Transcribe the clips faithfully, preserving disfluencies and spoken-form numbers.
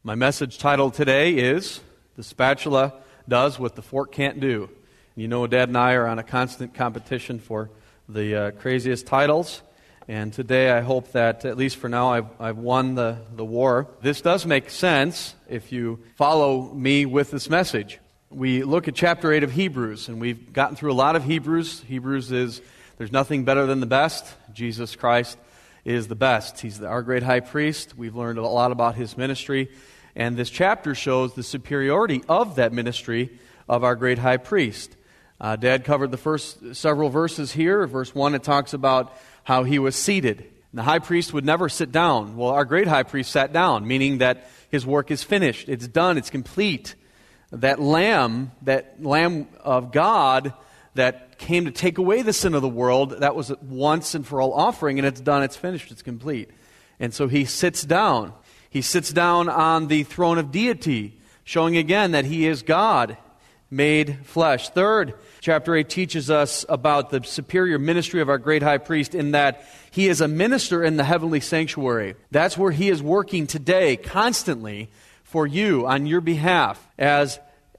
My message title today is, The Spatula Does What the Fork Can't Do. You know, Dad and I are on a constant competition for the uh, craziest titles, and today I hope that, at least for now, I've, I've won the, the war. This does make sense if you follow me with this message. We look at chapter eight of Hebrews, and we've gotten through a lot of Hebrews. Hebrews is, there's nothing better than the best. Jesus Christ is the best. He's the, our great high priest. We've learned a lot about his ministry. And this chapter shows the superiority of that ministry of our great high priest. Uh, Dad covered the first several verses here. Verse one, it talks about how he was seated. And the high priest would never sit down. Well, our great high priest sat down, meaning that his work is finished. It's done. It's complete. That lamb, that lamb of God that came to take away the sin of the world, that was a once and for all offering, and it's done. It's finished. It's complete. And so he sits down. He sits down on the throne of deity, showing again that he is God, made flesh. Third, chapter eight teaches us about the superior ministry of our great high priest in that he is a minister in the heavenly sanctuary. That's where he is working today, constantly, for you, on your behalf, as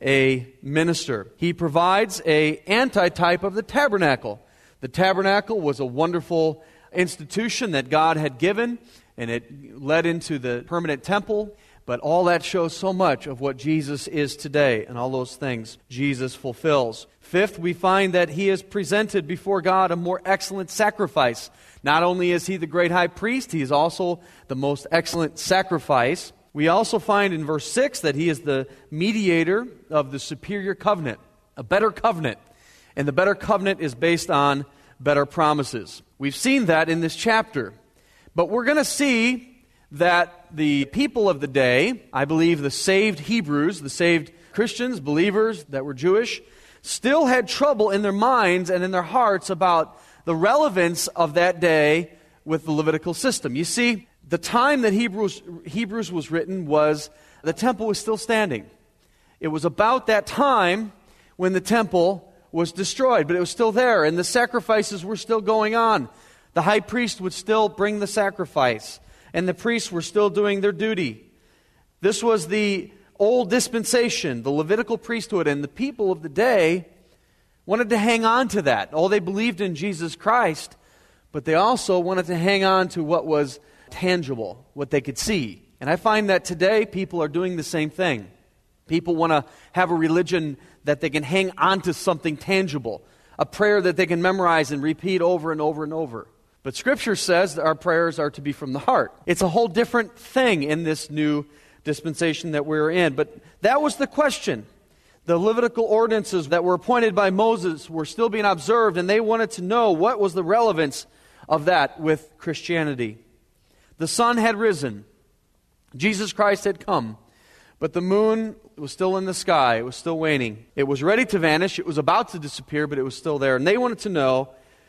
a minister. He provides a antitype of the tabernacle. The tabernacle was a wonderful institution that God had given, and it led into the permanent temple, but all that shows so much of what Jesus is today, and all those things Jesus fulfills. Fifth, we find that he is presented before God a more excellent sacrifice. Not only is he the great high priest, he is also the most excellent sacrifice. We also find in verse six that he is the mediator of the superior covenant, a better covenant, and the better covenant is based on better promises. We've seen that in this chapter. But we're going to see that the people of the day, I believe the saved Hebrews, the saved Christians, believers that were Jewish, still had trouble in their minds and in their hearts about the relevance of that day with the Levitical system. You see, the time that Hebrews, Hebrews was written was, the temple was still standing. It was about that time when the temple was destroyed, but it was still there, and the sacrifices were still going on. The high priest would still bring the sacrifice, and the priests were still doing their duty. This was the old dispensation, the Levitical priesthood, and the people of the day wanted to hang on to that. Oh, they believed in Jesus Christ, but they also wanted to hang on to what was tangible, what they could see. And I find that today people are doing the same thing. People want to have a religion that they can hang on to something tangible, a prayer that they can memorize and repeat over and over and over. But Scripture says that our prayers are to be from the heart. It's a whole different thing in this new dispensation that we're in. But that was the question. The Levitical ordinances that were appointed by Moses were still being observed, and they wanted to know what was the relevance of that with Christianity. The sun had risen. Jesus Christ had come. But the moon was still in the sky. It was still waning. It was ready to vanish. It was about to disappear, but it was still there. And they wanted to know,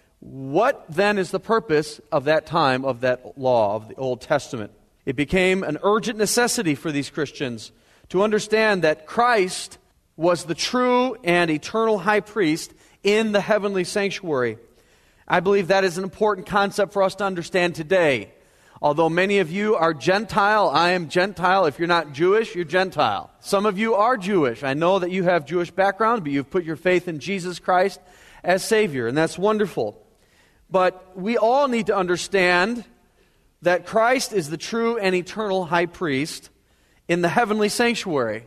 what then is the purpose of that time, of that law, of the Old Testament? It became an urgent necessity for these Christians to understand that Christ was the true and eternal high priest in the heavenly sanctuary. I believe that is an important concept for us to understand today. Although many of you are Gentile, I am Gentile. If you're not Jewish, you're Gentile. Some of you are Jewish. I know that you have Jewish background, but you've put your faith in Jesus Christ as Savior, and that's wonderful. But we all need to understand that Christ is the true and eternal high priest in the heavenly sanctuary,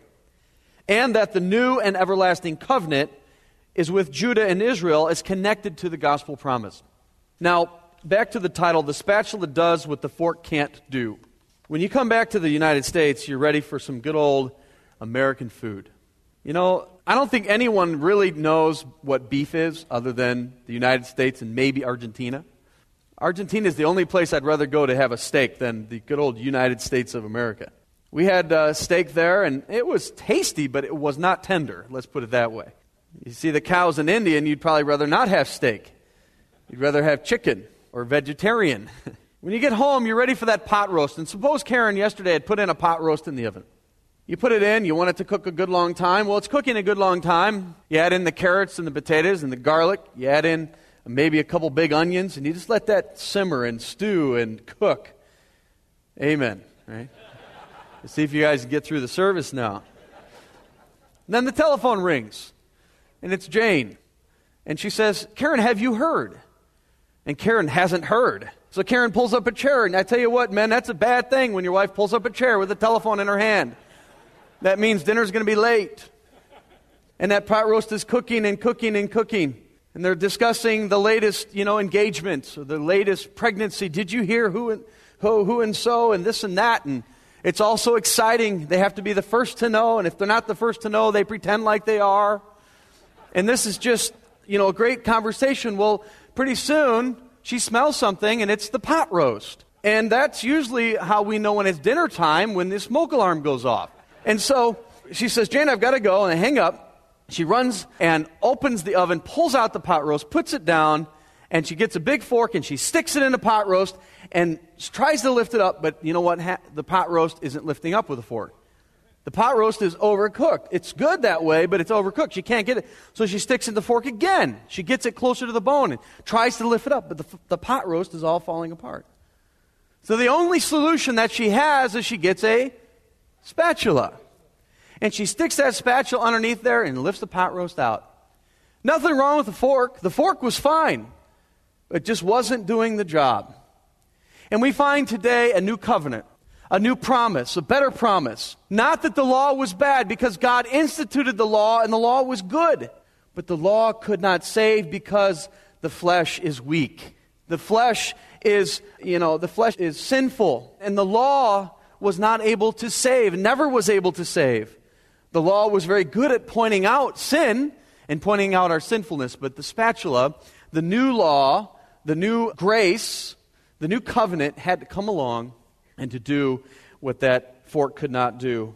and that the new and everlasting covenant is with Judah and Israel, is connected to the gospel promise. Now, back to the title, The Spatula Does What the Fork Can't Do. When you come back to the United States, you're ready for some good old American food. You know, I don't think anyone really knows what beef is other than the United States and maybe Argentina. Argentina is the only place I'd rather go to have a steak than the good old United States of America. We had uh, steak there, and it was tasty, but it was not tender. Let's put it that way. You see the cows in India, and you'd probably rather not have steak. You'd rather have chicken or vegetarian. When you get home, you're ready for that pot roast. And suppose Karen yesterday had put in a pot roast in the oven. You put it in, you want it to cook a good long time. Well, it's cooking a good long time. You add in the carrots and the potatoes and the garlic. You add in maybe a couple big onions, and you just let that simmer and stew and cook. Amen, right? to see if you guys can get through the service now. And then the telephone rings, and it's Jane. And she says, Karen, have you heard? And Karen hasn't heard. So Karen pulls up a chair, and I tell you what, man, that's a bad thing when your wife pulls up a chair with a telephone in her hand. That means dinner's going to be late. And that pot roast is cooking and cooking and cooking. And they're discussing the latest, you know, engagements or the latest pregnancy. Did you hear who and who, who and so and this and that? And it's all so exciting. They have to be the first to know. And if they're not the first to know, they pretend like they are. And this is just, you know, a great conversation. Well, pretty soon she smells something, and it's the pot roast. And that's usually how we know when it's dinner time, when the smoke alarm goes off. And so she says, Jane, I've got to go. And I hang up. She runs and opens the oven, pulls out the pot roast, puts it down, and she gets a big fork and she sticks it in the pot roast and tries to lift it up. But you know what? Ha- the pot roast isn't lifting up with a fork. The pot roast is overcooked. It's good that way, but it's overcooked. She can't get it. So she sticks in the fork again. She gets it closer to the bone and tries to lift it up, but the, the pot roast is all falling apart. So the only solution that she has is she gets a spatula. And she sticks that spatula underneath there and lifts the pot roast out. Nothing wrong with the fork. The fork was fine. It just wasn't doing the job. And we find today a new covenant, a new promise, a better promise. Not that the law was bad, because God instituted the law and the law was good. But the law could not save because the flesh is weak. The flesh is, you know, the flesh is sinful. And the law was not able to save, never was able to save. The law was very good at pointing out sin and pointing out our sinfulness, but the spatula, the new law, the new grace, the new covenant had to come along and to do what that fork could not do.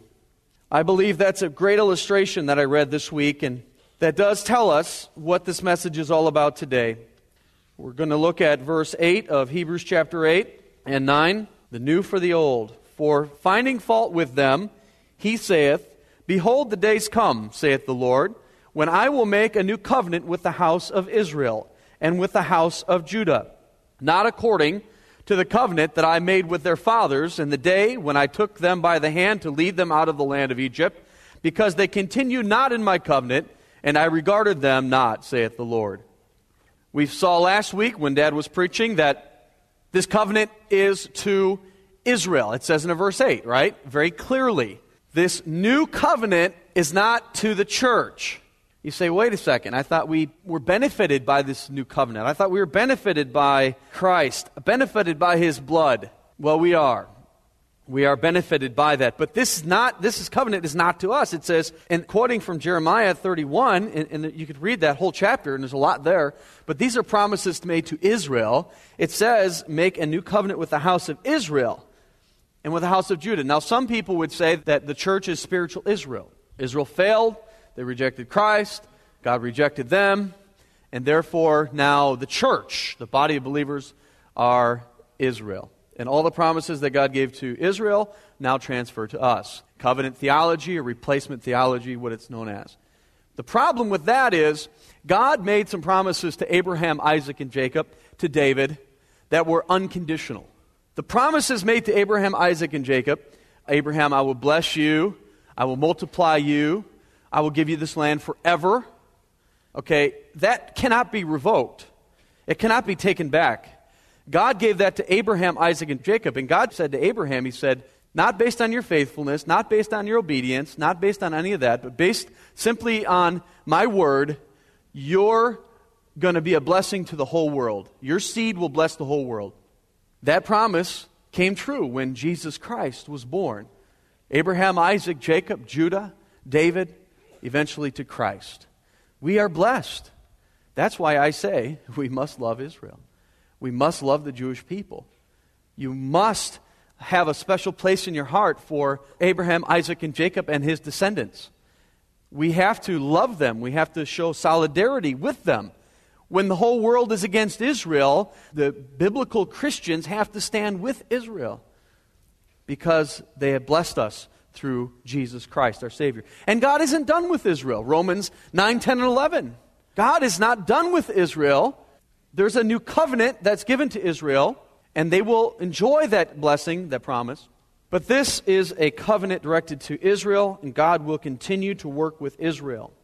I believe that's a great illustration that I read this week, and that does tell us what this message is all about today. We're going to look at verse eight of Hebrews chapter eight and nine, the new for the old. For finding fault with them, he saith, Behold, the days come, saith the Lord, when I will make a new covenant with the house of Israel and with the house of Judah, not according to the covenant that I made with their fathers in the day when I took them by the hand to lead them out of the land of Egypt, because they continued not in my covenant, and I regarded them not, saith the Lord. We saw last week when Dad was preaching that this covenant is to Israel. It says in verse eight, right? Very clearly. This new covenant is not to the church. You say, wait a second, I thought we were benefited by this new covenant. I thought we were benefited by Christ, benefited by His blood. Well, we are. We are benefited by that. But this is not, this is covenant is not to us. It says, and quoting from Jeremiah thirty-one, and, and you could read that whole chapter, and there's a lot there, but these are promises made to Israel. It says, make a new covenant with the house of Israel and with the house of Judah. Now, some people would say that the church is spiritual Israel. Israel failed. They rejected Christ. God rejected them. And therefore, now the church, the body of believers, are Israel. And all the promises that God gave to Israel now transfer to us. Covenant theology or replacement theology, what it's known as. The problem with that is God made some promises to Abraham, Isaac, and Jacob, to David, that were unconditional. The promises made to Abraham, Isaac, and Jacob, Abraham, I will bless you, I will multiply you, I will give you this land forever. Okay, that cannot be revoked. It cannot be taken back. God gave that to Abraham, Isaac, and Jacob, and God said to Abraham, He said, not based on your faithfulness, not based on your obedience, not based on any of that, but based simply on my word, you're going to be a blessing to the whole world. Your seed will bless the whole world. That promise came true when Jesus Christ was born. Abraham, Isaac, Jacob, Judah, David, eventually to Christ. We are blessed. That's why I say we must love Israel. We must love the Jewish people. You must have a special place in your heart for Abraham, Isaac, and Jacob and his descendants. We have to love them. We have to show solidarity with them. When the whole world is against Israel, the biblical Christians have to stand with Israel because they have blessed us through Jesus Christ, our Savior. And God isn't done with Israel. Romans nine, ten, and eleven. God is not done with Israel. There's a new covenant that's given to Israel, and they will enjoy that blessing, that promise. But this is a covenant directed to Israel, and God will continue to work with Israel.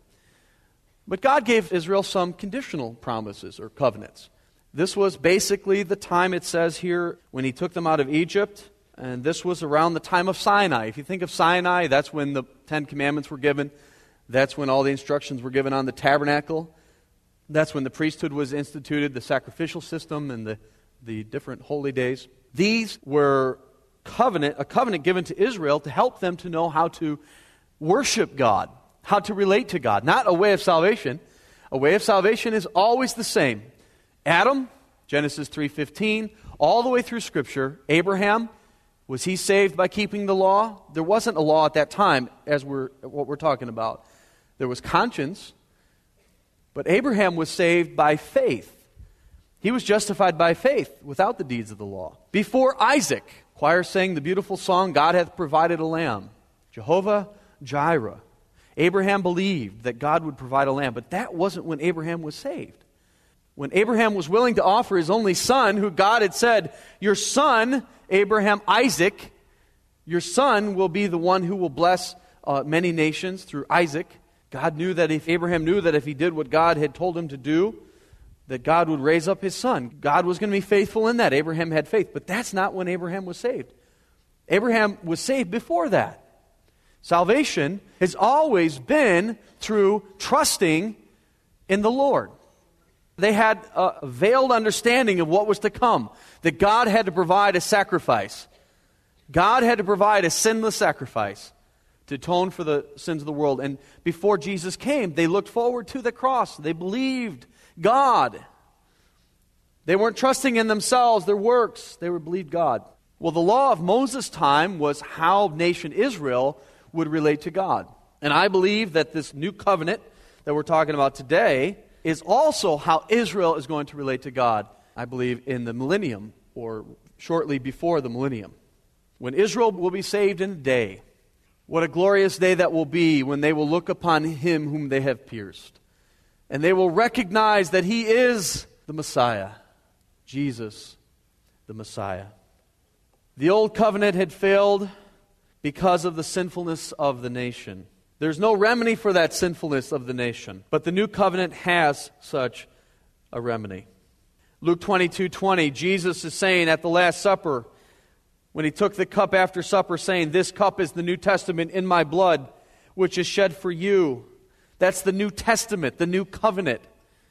But God gave Israel some conditional promises or covenants. This was basically the time, it says here, when he took them out of Egypt, and this was around the time of Sinai. If you think of Sinai, that's when the Ten Commandments were given. That's when all the instructions were given on the tabernacle. That's when the priesthood was instituted, the sacrificial system, and the, the different holy days. These were covenant, a covenant given to Israel to help them to know how to worship God, how to relate to God. Not a way of salvation. A way of salvation is always the same. Adam, Genesis three fifteen, all the way through Scripture. Abraham, was he saved by keeping the law? There wasn't a law at that time, as we're what we're talking about. There was conscience, but Abraham was saved by faith. He was justified by faith without the deeds of the law. Before Isaac, choir sang the beautiful song, God hath provided a lamb. Jehovah Jireh. Abraham believed that God would provide a lamb, but that wasn't when Abraham was saved. When Abraham was willing to offer his only son, who God had said, your son, Abraham, Isaac, your son will be the one who will bless uh, many nations through Isaac. God knew that if Abraham knew that if he did what God had told him to do, that God would raise up his son. God was going to be faithful in that. Abraham had faith, but that's not when Abraham was saved. Abraham was saved before that. Salvation has always been through trusting in the Lord. They had a veiled understanding of what was to come, that God had to provide a sacrifice. God had to provide a sinless sacrifice to atone for the sins of the world. And before Jesus came, they looked forward to the cross. They believed God. They weren't trusting in themselves, their works. They were believed God. Well, the law of Moses' time was how nation Israel would relate to God. And I believe that this new covenant that we're talking about today is also how Israel is going to relate to God, I believe, in the millennium or shortly before the millennium. When Israel will be saved in a day, what a glorious day that will be when they will look upon him whom they have pierced. And they will recognize that he is the Messiah, Jesus, the Messiah. The old covenant had failed because of the sinfulness of the nation. There's no remedy for that sinfulness of the nation, but the new covenant has such a remedy. Luke twenty-two twenty, Jesus is saying at the Last Supper, when he took the cup after supper, saying, this cup is the New Testament in my blood, which is shed for you. That's the New Testament, the new covenant.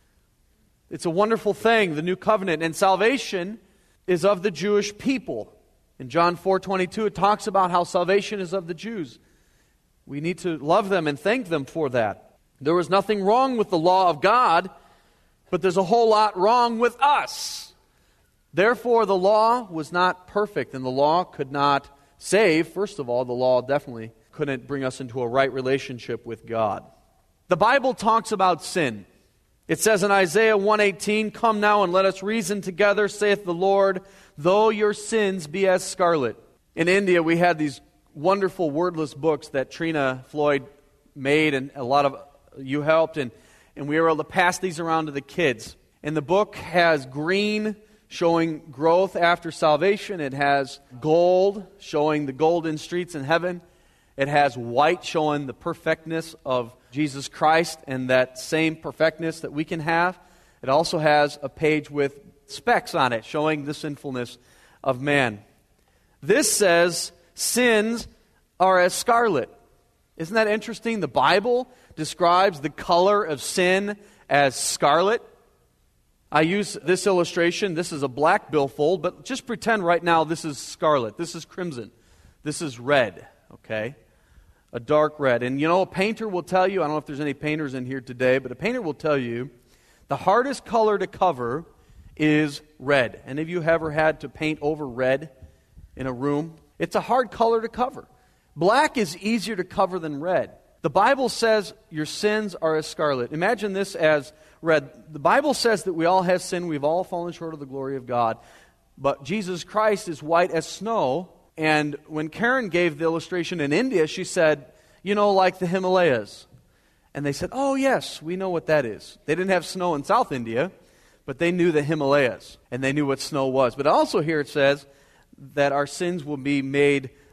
It's a wonderful thing, the new covenant. And salvation is of the Jewish people. In John four twenty-two, it talks about how salvation is of the Jews. We need to love them and thank them for that. There was nothing wrong with the law of God, but there's a whole lot wrong with us. Therefore, the law was not perfect, and the law could not save. First of all, the law definitely couldn't bring us into a right relationship with God. The Bible talks about sin. It says in Isaiah one eighteen, come now and let us reason together, saith the Lord, though your sins be as scarlet. In India, we had these wonderful wordless books that Trina Floyd made, and a lot of you helped, and, and we were able to pass these around to the kids. And the book has green showing growth after salvation. It has gold showing the golden streets in heaven. It has white showing the perfectness of Jesus Christ and that same perfectness that we can have. It also has a page with specks on it showing the sinfulness of man. This says sins are as scarlet. Isn't that interesting? The Bible describes the color of sin as scarlet. I use this illustration. This is a black billfold, but just pretend right now this is scarlet. This is crimson. This is red, okay? A dark red. And you know, a painter will tell you, I don't know if there's any painters in here today, but a painter will tell you the hardest color to cover is red. Any of you ever had to paint over red in a room? It's a hard color to cover. Black is easier to cover than red. The Bible says your sins are as scarlet. Imagine this as red. The Bible says that we all have sinned. We've all fallen short of the glory of God. But Jesus Christ is white as snow. And when Karen gave the illustration in India, she said, you know, like the Himalayas. And they said, oh, yes, we know what that is. They didn't have snow in South India, but they knew the Himalayas. And they knew what snow was. But also here it says that our sins will be made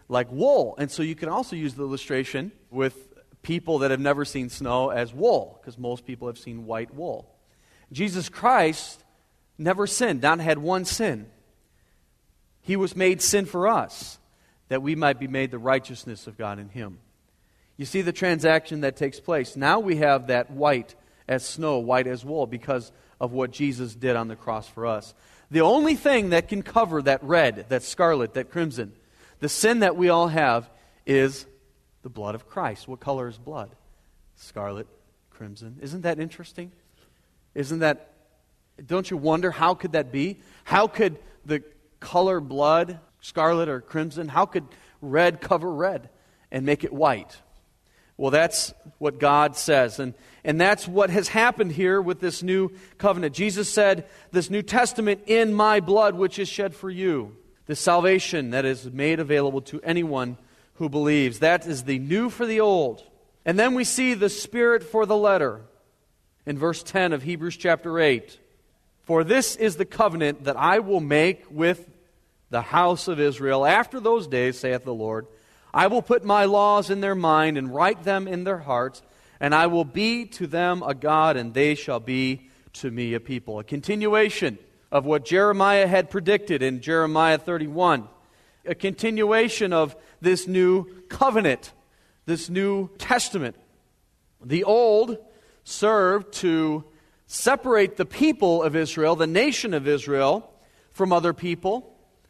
like wool. And so you can also use the illustration with people that have never seen snow as wool, because most people have seen white wool. Jesus Christ never sinned, not had one sin. He was made sin for us, that we might be made the righteousness of God in Him. You see the transaction that takes place. Now we have that white as snow, white as wool, because of what Jesus did on the cross for us. The only thing that can cover that red, that scarlet, that crimson, the sin that we all have, is the blood of Christ. What color is blood? Scarlet, crimson. Isn't that interesting? Isn't that, don't you wonder, how could that be? How could the color blood, scarlet or crimson, how could red cover red and make it white? Well, that's what God says. And, and that's what has happened here with this new covenant. Jesus said, this New Testament in my blood, which is shed for you. The salvation that is made available to anyone who believes. That is the new for the old. And then we see the Spirit for the letter. In verse ten of Hebrews chapter eight. For this is the covenant that I will make with the house of Israel. After those days, saith the Lord, I will put my laws in their mind and write them in their hearts, and I will be to them a God, and they shall be to me a people. A continuation of what Jeremiah had predicted in Jeremiah thirty-one. A continuation of this new covenant, this new testament. The old served to separate the people of Israel, the nation of Israel, from other people.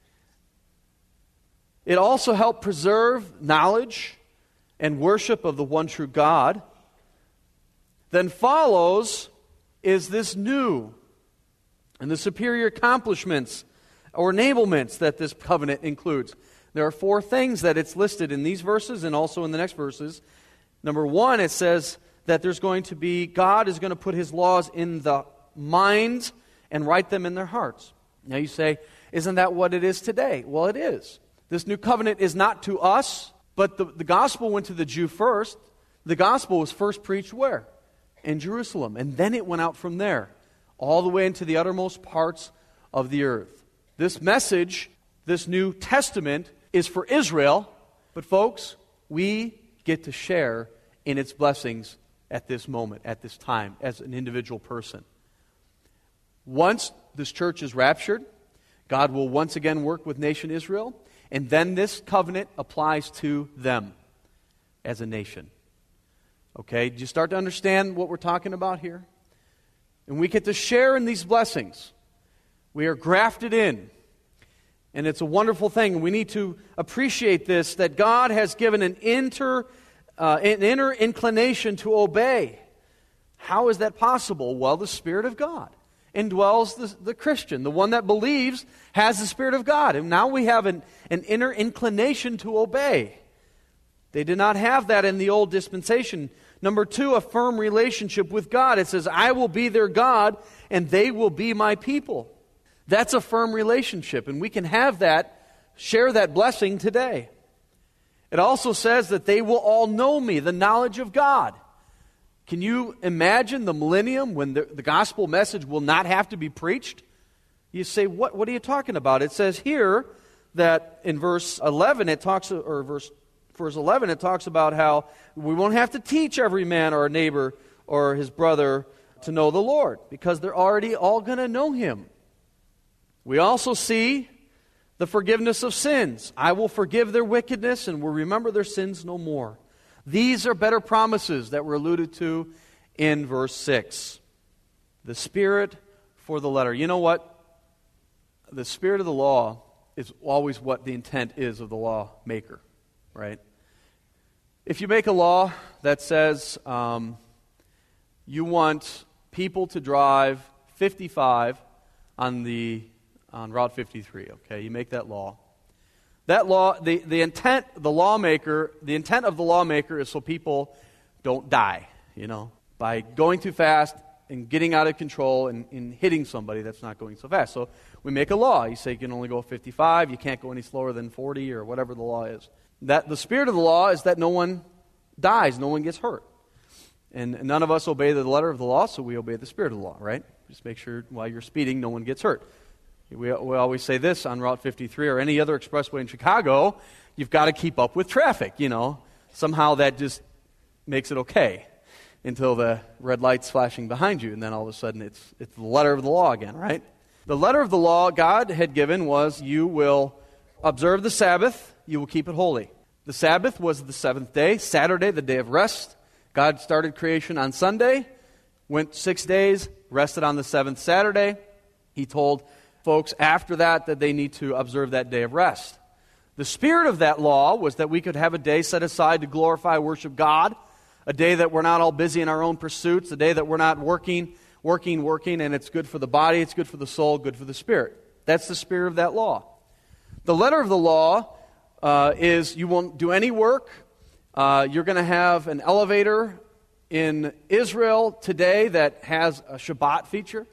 It also helped preserve knowledge and worship of the one true God. Then follows is this new and the superior accomplishments or enablements that this covenant includes. There are four things that it's listed in these verses and also in the next verses. Number one, it says that there's going to be, God is going to put His laws in the minds and write them in their hearts. Now you say, isn't that what it is today? Well, it is. This new covenant is not to us, but the, the gospel went to the Jew first. The gospel was first preached where? In Jerusalem. And then it went out from there, all the way into the uttermost parts of the earth. This message, this New Testament, is for Israel, but folks, we get to share in its blessings at this moment, at this time, as an individual person. Once this church is raptured, God will once again work with nation Israel, and then this covenant applies to them as a nation. Okay, do you start to understand what we're talking about here? And we get to share in these blessings. We are grafted in. And it's a wonderful thing. We need to appreciate this, that God has given an, inter, uh, an inner inclination to obey. How is that possible? Well, the Spirit of God indwells the, the Christian. The one that believes has the Spirit of God. And now we have an, an inner inclination to obey. They did not have that in the old dispensation. Number two, a firm relationship with God. It says, I will be their God, and they will be my people. That's a firm relationship, and we can have that, share that blessing today. It also says that they will all know me, the knowledge of God. Can you imagine the millennium when the, the gospel message will not have to be preached? You say, what, what are you talking about? It says here that in verse eleven, it talks, or verse, verse eleven, it talks about how we won't have to teach every man or neighbor or his brother to know the Lord, because they're already all going to know Him. We also see the forgiveness of sins. I will forgive their wickedness and will remember their sins no more. These are better promises that were alluded to in verse six. The Spirit for the letter. You know what? The Spirit of the law is always what the intent is of the lawmaker, right? If you make a law that says um, you want people to drive fifty-five on the on Route fifty-three, okay, you make that law. That law, the, the intent, the lawmaker, the intent of the lawmaker is so people don't die, you know, by going too fast and getting out of control and, and hitting somebody that's not going so fast. So we make a law. You say you can only go fifty-five, you can't go any slower than forty or whatever the law is. That the spirit of the law is that no one dies, no one gets hurt. And none of us obey the letter of the law, so we obey the spirit of the law, right? Just make sure while you're speeding, no one gets hurt. We, we always say this on Route fifty-three or any other expressway in Chicago, you've got to keep up with traffic, you know. Somehow that just makes it okay until the red light's flashing behind you, and then all of a sudden it's it's the letter of the law again, right? The letter of the law God had given was you will observe the Sabbath, you will keep it holy. The Sabbath was the seventh day, Saturday, the day of rest. God started creation on Sunday, went six days, rested on the seventh Saturday. He told folks after that that they need to observe that day of rest. The spirit of that law was that we could have a day set aside to glorify, worship God, a day that we're not all busy in our own pursuits, a day that we're not working, working, working, and it's good for the body, it's good for the soul, good for the spirit. That's the spirit of that law. The letter of the law uh, is you won't do any work. Uh, you're going to have an elevator in Israel today that has a Shabbat feature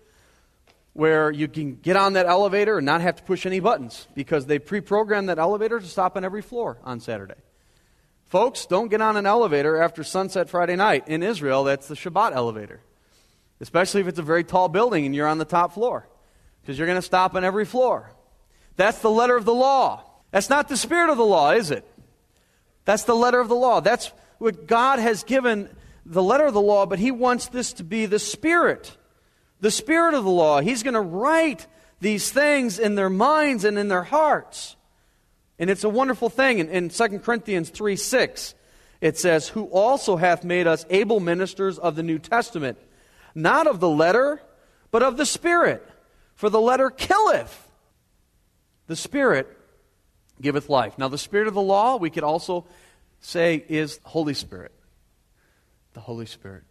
where you can get on that elevator and not have to push any buttons because they pre-programmed that elevator to stop on every floor on Saturday. Folks, don't get on an elevator after sunset Friday night. In Israel, that's the Shabbat elevator, especially if it's a very tall building and you're on the top floor because you're going to stop on every floor. That's the letter of the law. That's not the spirit of the law, is it? That's the letter of the law. That's what God has given the letter of the law, but He wants this to be the spirit. The spirit of the law. He's going to write these things in their minds and in their hearts. And it's a wonderful thing. In, in Second Corinthians three six, it says, who also hath made us able ministers of the New Testament, not of the letter, but of the Spirit. For the letter killeth. The Spirit giveth life. Now the Spirit of the law, we could also say, is Holy Spirit. The Holy Spirit.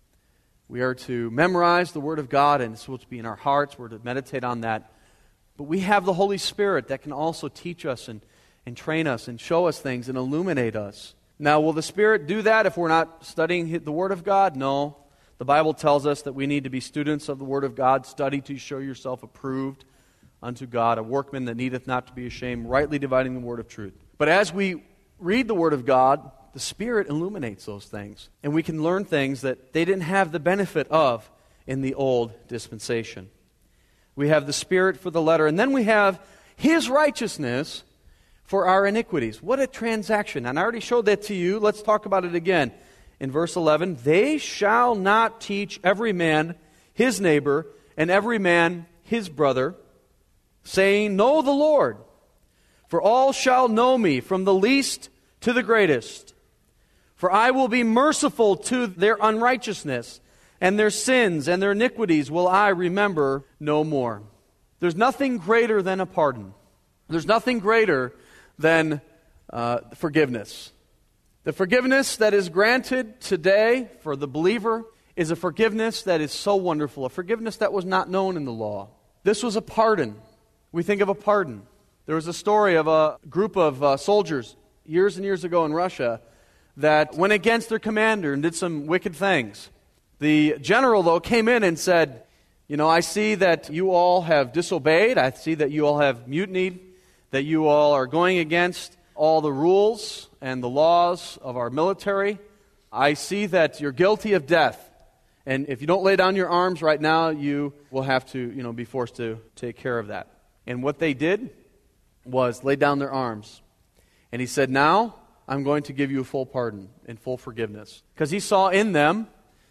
We are to memorize the Word of God, and it's supposed to be in our hearts. We're to meditate on that. But we have the Holy Spirit that can also teach us and, and train us and show us things and illuminate us. Now, will the Spirit do that if we're not studying the Word of God? No. The Bible tells us that we need to be students of the Word of God, study to show yourself approved unto God, a workman that needeth not to be ashamed, rightly dividing the word of truth. But as we read the Word of God, the Spirit illuminates those things. And we can learn things that they didn't have the benefit of in the old dispensation. We have the Spirit for the letter, and then we have His righteousness for our iniquities. What a transaction. And I already showed that to you. Let's talk about it again. In verse eleven, they shall not teach every man his neighbor and every man his brother, saying, know the Lord, for all shall know me, from the least to the greatest. For I will be merciful to their unrighteousness, and their sins and their iniquities will I remember no more. There's nothing greater than a pardon. There's nothing greater than uh, forgiveness. The forgiveness that is granted today for the believer is a forgiveness that is so wonderful, a forgiveness that was not known in the law. This was a pardon. We think of a pardon. There was a story of a group of uh, soldiers years and years ago in Russia that went against their commander and did some wicked things. The general, though, came in and said, you know, I see that you all have disobeyed. I see that you all have mutinied, that you all are going against all the rules and the laws of our military. I see that you're guilty of death. And if you don't lay down your arms right now, you will have to, you know, be forced to take care of that. And what they did was lay down their arms. And he said, now I'm going to give you a full pardon and full forgiveness. Because he saw in them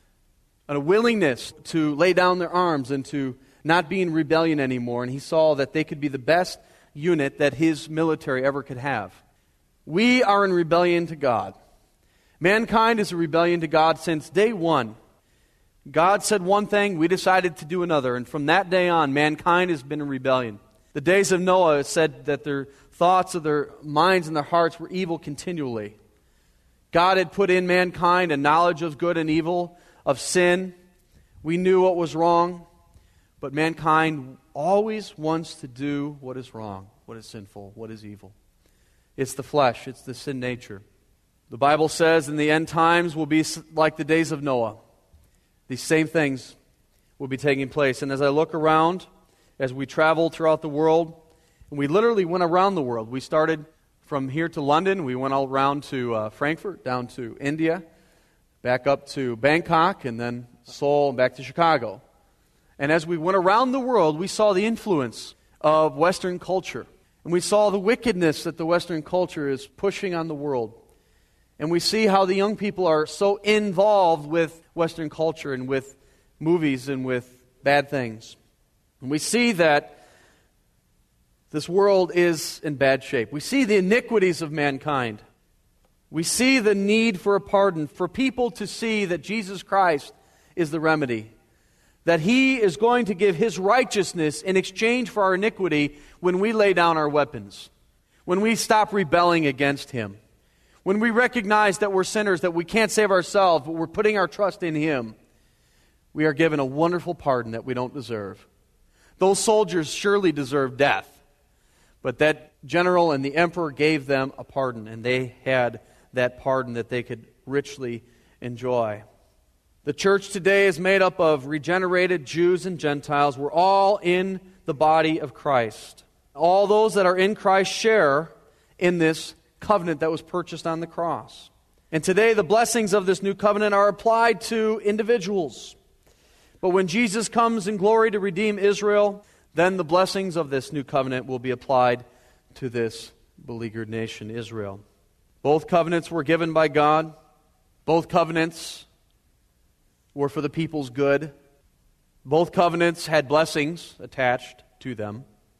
a willingness to lay down their arms and to not be in rebellion anymore. And he saw that they could be the best unit that his military ever could have. We are in rebellion to God. Mankind is a rebellion to God since day one. God said one thing, we decided to do another. And from that day on, mankind has been in rebellion. The days of Noah said that their thoughts of their minds and their hearts were evil continually. God had put in mankind a knowledge of good and evil, of sin. We knew what was wrong, but mankind always wants to do what is wrong, what is sinful, what is evil. It's the flesh, it's the sin nature. The Bible says in the end times will be like the days of Noah. These same things will be taking place. And as I look around, as we travel throughout the world, and we literally went around the world. We started from here to London. We went all around to uh, Frankfurt, down to India, back up to Bangkok, and then Seoul, and back to Chicago. And as we went around the world, we saw the influence of Western culture. And we saw the wickedness that the Western culture is pushing on the world. And we see how the young people are so involved with Western culture and with movies and with bad things. And we see that this world is in bad shape. We see the iniquities of mankind. We see the need for a pardon, for people to see that Jesus Christ is the remedy, that He is going to give His righteousness in exchange for our iniquity when we lay down our weapons, when we stop rebelling against Him, when we recognize that we're sinners, that we can't save ourselves, but we're putting our trust in Him. We are given a wonderful pardon that we don't deserve. Those soldiers surely deserved death, but that general and the emperor gave them a pardon, and they had that pardon that they could richly enjoy. The church today is made up of regenerated Jews and Gentiles. We're all in the body of Christ. All those that are in Christ share in this covenant that was purchased on the cross. And today the blessings of this new covenant are applied to individuals. But when Jesus comes in glory to redeem Israel, then the blessings of this new covenant will be applied to this beleaguered nation, Israel. Both covenants were given by God. Both covenants were for the people's good. Both covenants had blessings attached to them.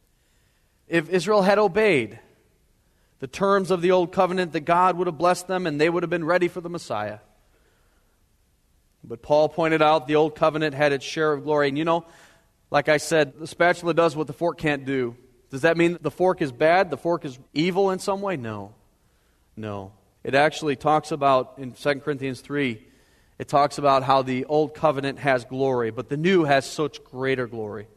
If Israel had obeyed the terms of the old covenant, that God would have blessed them and they would have been ready for the Messiah. But Paul pointed out the old covenant had its share of glory. And you know, like I said, the spatula does what the fork can't do. Does that mean the fork is bad? The fork is evil in some way? No. No. It actually talks about, in Second Corinthians three, it talks about how the old covenant has glory, but the new has such greater glory.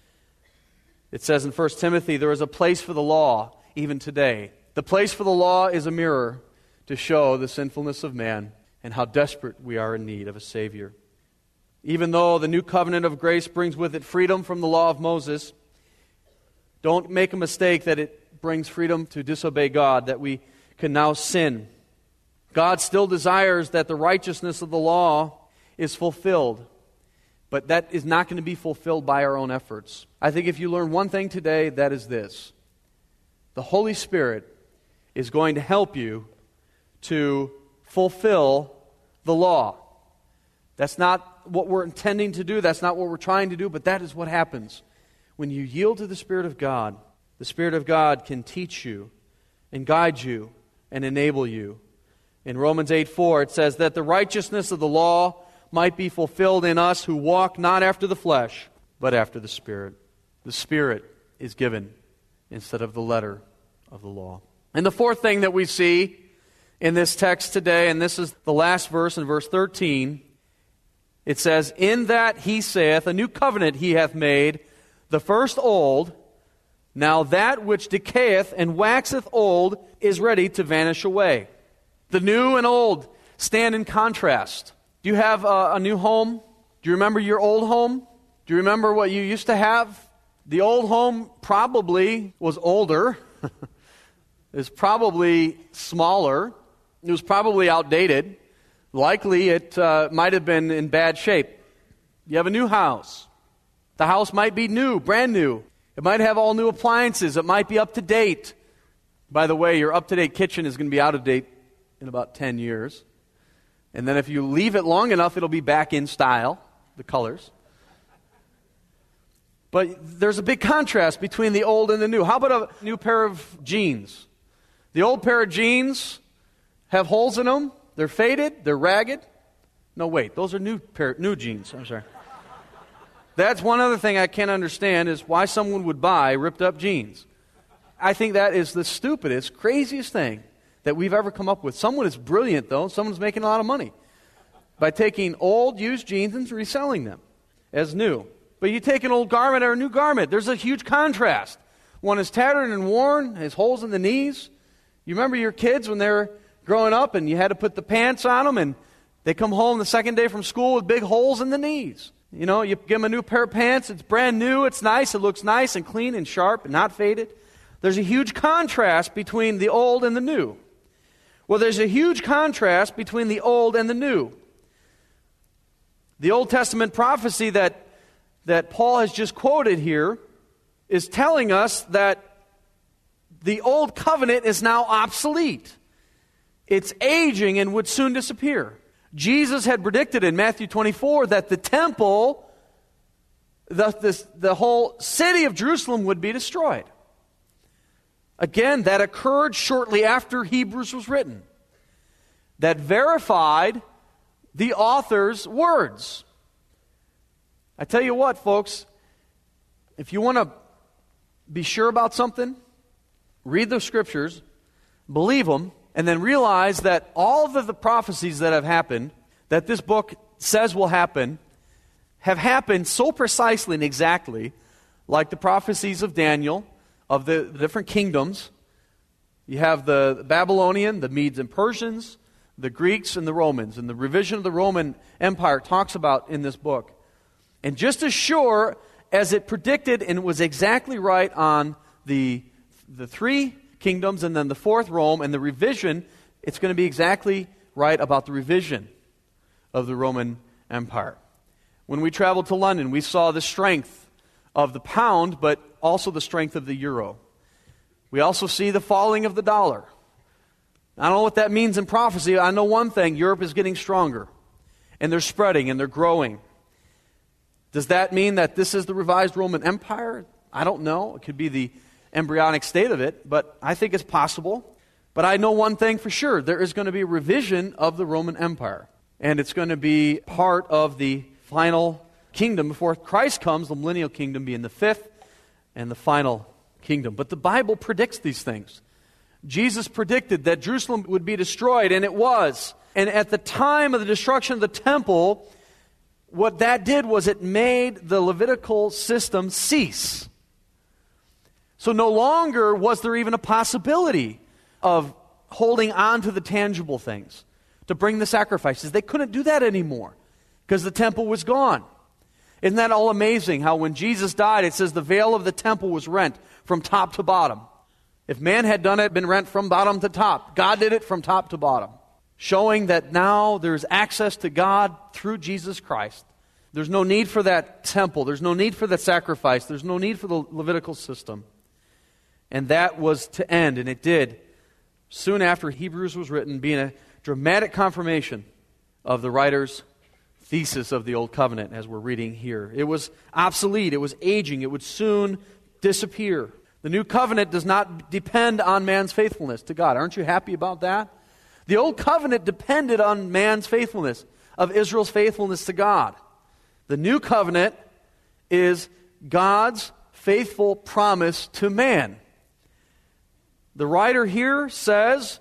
It says in First Timothy, there is a place for the law, even today. The place for the law is a mirror to show the sinfulness of man and how desperate we are in need of a Savior. Even though the new covenant of grace brings with it freedom from the law of Moses, don't make a mistake that it brings freedom to disobey God, that we can now sin. God still desires that the righteousness of the law is fulfilled, but that is not going to be fulfilled by our own efforts. I think if you learn one thing today, that is this. The Holy Spirit is going to help you to fulfill the law. That's not what we're intending to do. That's not what we're trying to do, but that is what happens. When you yield to the Spirit of God, the Spirit of God can teach you and guide you and enable you. In Romans eight four, it says that the righteousness of the law might be fulfilled in us who walk not after the flesh, but after the Spirit. The Spirit is given instead of the letter of the law. And the fourth thing that we see in this text today, and this is the last verse in verse thirteen, it says, in that he saith, a new covenant he hath made, the first old, now that which decayeth and waxeth old is ready to vanish away. The new and old stand in contrast. Do you have a, a new home? Do you remember your old home? Do you remember what you used to have? The old home probably was older. It was probably smaller. It was probably outdated. Likely it uh, might have been in bad shape. You have a new house. The house might be new, brand new. It might have all new appliances. It might be up to date. By the way, your up-to-date kitchen is going to be out of date in about ten years. And then if you leave it long enough, it'll be back in style, the colors. But there's a big contrast between the old and the new. How about a new pair of jeans? The old pair of jeans have holes in them. They're faded. They're ragged. No, wait. Those are new pair, new jeans. I'm sorry. That's one other thing I can't understand is why someone would buy ripped up jeans. I think that is the stupidest, craziest thing that we've ever come up with. Someone is brilliant, though. Someone's making a lot of money by taking old, used jeans and reselling them as new. But you take an old garment or a new garment, there's a huge contrast. One is tattered and worn, has holes in the knees. You remember your kids when they were growing up and you had to put the pants on them and they come home the second day from school with big holes in the knees. You know, you give them a new pair of pants, it's brand new, it's nice, it looks nice and clean and sharp and not faded. There's a huge contrast between the old and the new. Well, there's a huge contrast between the old and the new. The Old Testament prophecy that, that Paul has just quoted here is telling us that the old covenant is now obsolete. It's aging and would soon disappear. Jesus had predicted in Matthew twenty-four that the temple, the, the, the whole city of Jerusalem would be destroyed. Again, that occurred shortly after Hebrews was written. That verified the author's words. I tell you what, folks, if you want to be sure about something, read the scriptures, believe them, and then realize that all of the prophecies that have happened, that this book says will happen, have happened so precisely and exactly, like the prophecies of Daniel, of the, the different kingdoms. You have the Babylonian, the Medes and Persians, the Greeks and the Romans, and the revision of the Roman Empire talks about in this book. And just as sure as it predicted and was exactly right on the, the three kingdoms and then the fourth Rome and the revision, it's going to be exactly right about the revision of the Roman Empire. When we traveled to London, we saw the strength of the pound, but also the strength of the euro. We also see the falling of the dollar. I don't know what that means in prophecy. I know one thing, Europe is getting stronger, and they're spreading, and they're growing. Does that mean that this is the revised Roman Empire? I don't know. It could be the embryonic state of it, but I think it's possible. But I know one thing for sure. There is going to be a revision of the Roman Empire, and it's going to be part of the final kingdom before Christ comes, the millennial kingdom being the fifth and the final kingdom. But the Bible predicts these things. Jesus predicted that Jerusalem would be destroyed, and it was. And at the time of the destruction of the temple, what that did was it made the Levitical system cease. So no longer was there even a possibility of holding on to the tangible things, to bring the sacrifices. They couldn't do that anymore because the temple was gone. Isn't that all amazing how when Jesus died, it says the veil of the temple was rent from top to bottom. If man had done it, been rent from bottom to top. God did it from top to bottom, showing that now there's access to God through Jesus Christ. There's no need for that temple. There's no need for that sacrifice. There's no need for the Levitical system. And that was to end, and it did, soon after Hebrews was written, being a dramatic confirmation of the writer's thesis of the Old Covenant, as we're reading here. It was obsolete. It was aging. It would soon disappear. The New Covenant does not depend on man's faithfulness to God. Aren't you happy about that? The Old Covenant depended on man's faithfulness, of Israel's faithfulness to God. The New Covenant is God's faithful promise to man. The writer here says,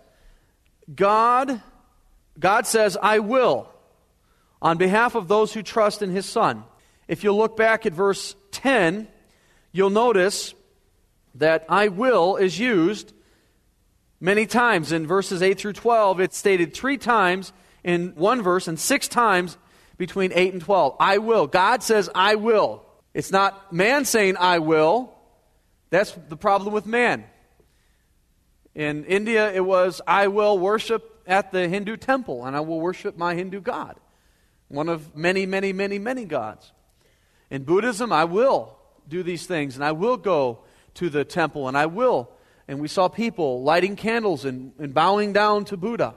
God, God says, I will, on behalf of those who trust in His Son. If you look back at verse ten, you'll notice that I will is used many times. In verses eight through twelve, it's stated three times in one verse and six times between eight and twelve. I will. God says, I will. It's not man saying, I will. That's the problem with man. In India, it was, I will worship at the Hindu temple, and I will worship my Hindu God. One of many, many, many, many gods. In Buddhism, I will do these things, and I will go to the temple, and I will. And we saw people lighting candles and, and bowing down to Buddha.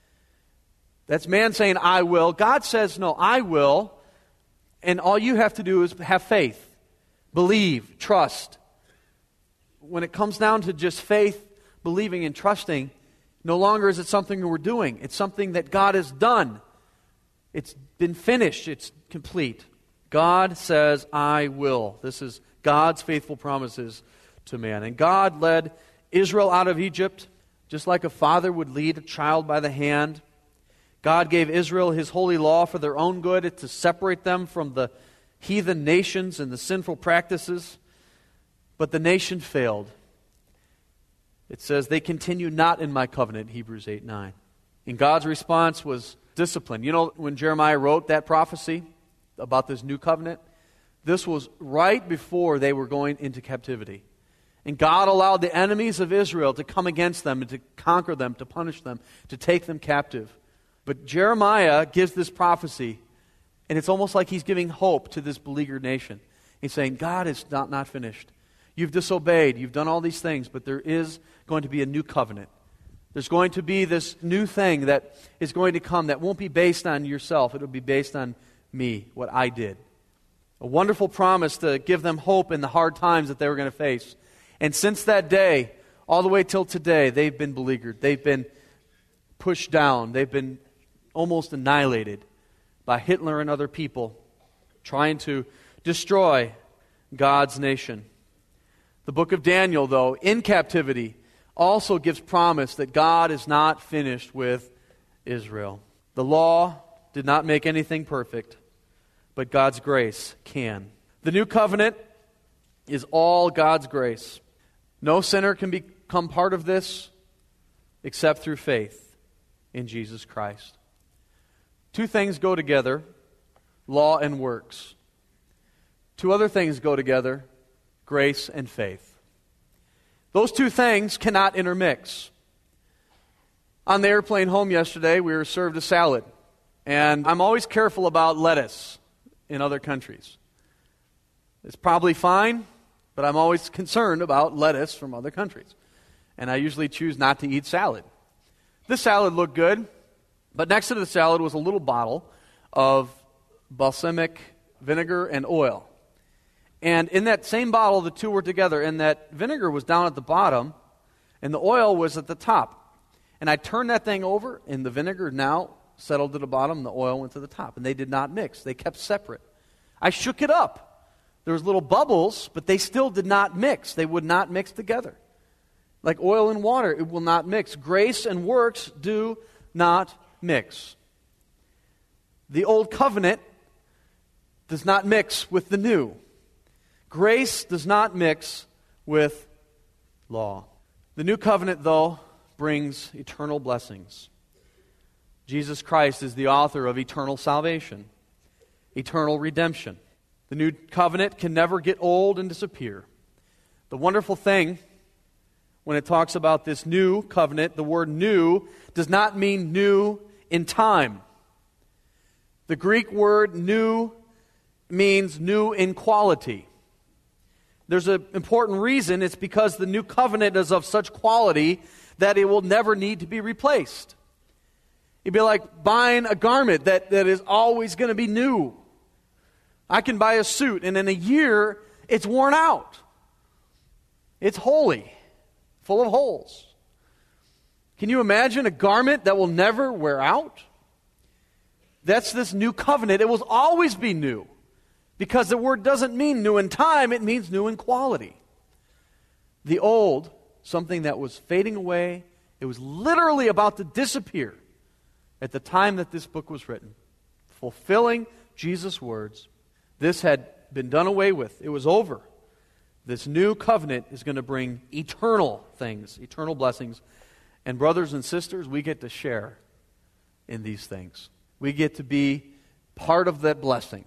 That's man saying, I will. God says, no, I will. And all you have to do is have faith, believe, trust. When it comes down to just faith, believing, and trusting, no longer is it something that we're doing. It's something that God has done. It's been finished. It's complete. God says, I will. This is God's faithful promises to man. And God led Israel out of Egypt just like a father would lead a child by the hand. God gave Israel His holy law for their own good, to separate them from the heathen nations and the sinful practices. But the nation failed. It says, they continue not in my covenant, Hebrews eight nine. And God's response was discipline. You know, when Jeremiah wrote that prophecy about this new covenant, this was right before they were going into captivity. And God allowed the enemies of Israel to come against them and to conquer them, to punish them, to take them captive. But Jeremiah gives this prophecy, and it's almost like he's giving hope to this beleaguered nation. He's saying, God is not, not finished. You've disobeyed. You've done all these things, but there is going to be a new covenant. There's going to be this new thing that is going to come that won't be based on yourself. It'll be based on me, what I did. A wonderful promise to give them hope in the hard times that they were going to face. And since that day, all the way till today, they've been beleaguered. They've been pushed down. They've been almost annihilated by Hitler and other people trying to destroy God's nation. The book of Daniel, though, in captivity, also gives promise that God is not finished with Israel. The law did not make anything perfect, but God's grace can. The new covenant is all God's grace. No sinner can become part of this except through faith in Jesus Christ. Two things go together, law and works. Two other things go together, grace and faith. Those two things cannot intermix. On the airplane home yesterday, we were served a salad. And I'm always careful about lettuce in other countries. It's probably fine, but I'm always concerned about lettuce from other countries. And I usually choose not to eat salad. This salad looked good, but next to the salad was a little bottle of balsamic vinegar and oil. And in that same bottle, the two were together, and that vinegar was down at the bottom, and the oil was at the top. And I turned that thing over, and the vinegar now settled to the bottom, and the oil went to the top. And they did not mix. They kept separate. I shook it up. There was little bubbles, but they still did not mix. They would not mix together. Like oil and water, it will not mix. Grace and works do not mix. The old covenant does not mix with the new. Grace does not mix with law. The new covenant, though, brings eternal blessings. Jesus Christ is the author of eternal salvation, eternal redemption. The new covenant can never get old and disappear. The wonderful thing, when it talks about this new covenant, the word new does not mean new in time. The Greek word new means new in quality. There's an important reason. It's because the new covenant is of such quality that it will never need to be replaced. It'd be like buying a garment that, that is always going to be new. I can buy a suit, and in a year, it's worn out. It's holey, full of holes. Can you imagine a garment that will never wear out? That's this new covenant. It will always be new. Because the word doesn't mean new in time, it means new in quality. The old, something that was fading away, it was literally about to disappear at the time that this book was written. Fulfilling Jesus' words, this had been done away with. It was over. This new covenant is going to bring eternal things, eternal blessings. And brothers and sisters, we get to share in these things. We get to be part of that blessing.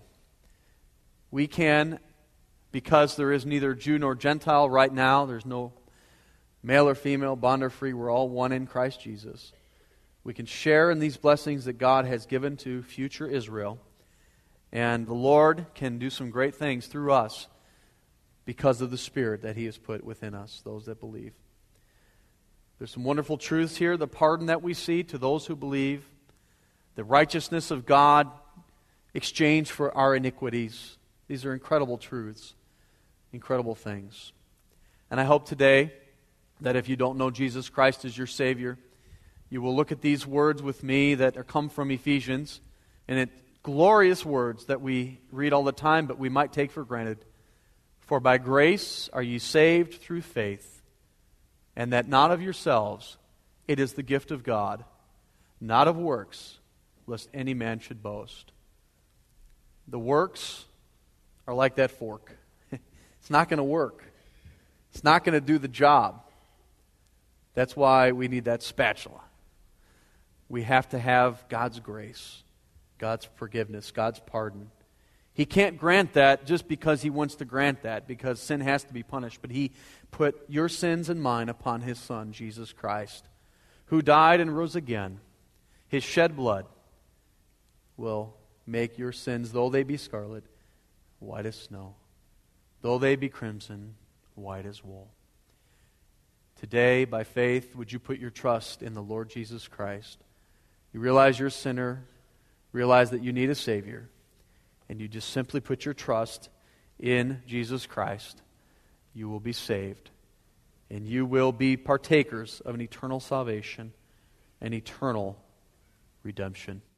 We can, because there is neither Jew nor Gentile right now, there's no male or female, bond or free, we're all one in Christ Jesus. We can share in these blessings that God has given to future Israel. And the Lord can do some great things through us because of the Spirit that He has put within us, those that believe. There's some wonderful truths here. The pardon that we see to those who believe, the righteousness of God exchanged for our iniquities. These are incredible truths, incredible things. And I hope today that if you don't know Jesus Christ as your Savior, you will look at these words with me that are come from Ephesians, and it's glorious words that we read all the time, but we might take for granted. For by grace are ye saved through faith, and that not of yourselves, it is the gift of God, not of works, lest any man should boast. The works are like that fork. It's not going to work. It's not going to do the job. That's why we need that spatula. We have to have God's grace, God's forgiveness, God's pardon. He can't grant that just because He wants to grant that, because sin has to be punished. But He put your sins and mine upon His Son, Jesus Christ, who died and rose again. His shed blood will make your sins, though they be scarlet, white as snow. Though they be crimson, white as wool. Today, by faith, would you put your trust in the Lord Jesus Christ? You realize you're a sinner, realize that you need a Savior, and you just simply put your trust in Jesus Christ. You will be saved, and you will be partakers of an eternal salvation and eternal redemption.